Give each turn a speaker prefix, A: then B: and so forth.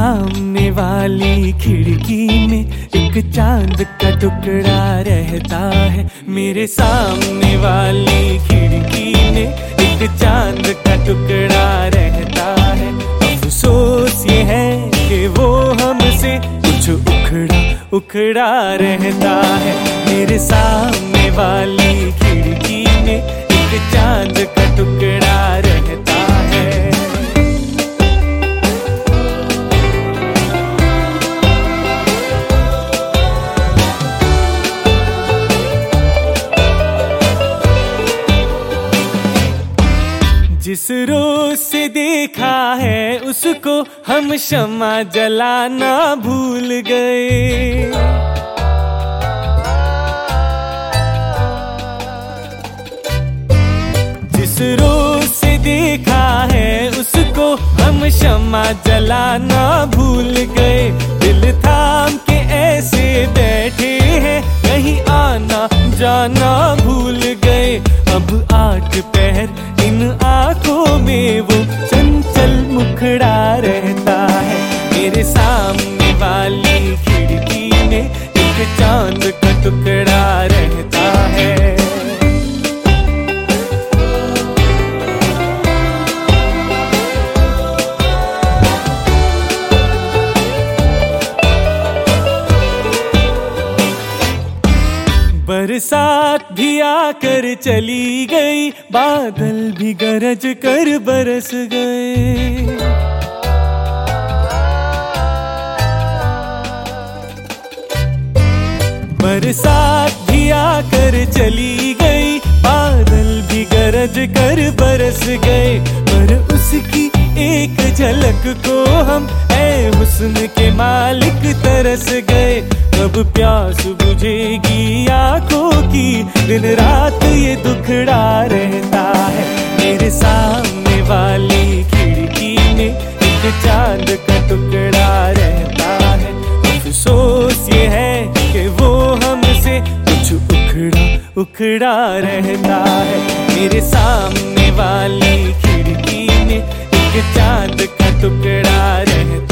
A: सामने वाली खिड़की में एक चांद का टुकड़ा रहता है। मेरे सामने वाली खिड़की में एक चांद का टुकड़ा रहता है। अफसोस ये है कि वो हमसे कुछ उखड़ा रहता है। मेरे सामने वाली खिड़की में एक चांद का टुकड़ा रहता है। जिस रोज से देखा है उसको हम शम्मा जलाना भूल गए। जिस रोज से देखा है उसको हम शम्मा जलाना भूल गए। दिल थाम के ऐसे बैठे हैं कहीं आना जाना भूल गए। अब 8 पहर इन आंखों में वो चंचल मुखड़ा रहता है। मेरे सामने वाली खिड़की में एक चांद का टुकड़ा रहता है। बरसात भी आकर चली गई, बादल भी गरज कर बरस गए। बरसात भी आकर चली गई, बादल भी गरज कर बरस गए। पर उसकी एक झलक को हम ऐ हुस्न के मालिक तरस गए। कब प्यास बुझेगी आंखों की, दिन रात ये दुखड़ा रहता है। मेरे सामने वाली खिड़की में एक चांद का टुकड़ा रहता है। अफसोस ये है कि वो हमसे कुछ उखड़ा रहता है। मेरे सामने वाली खिड़की में एक चांद का टुकड़ा रहता है।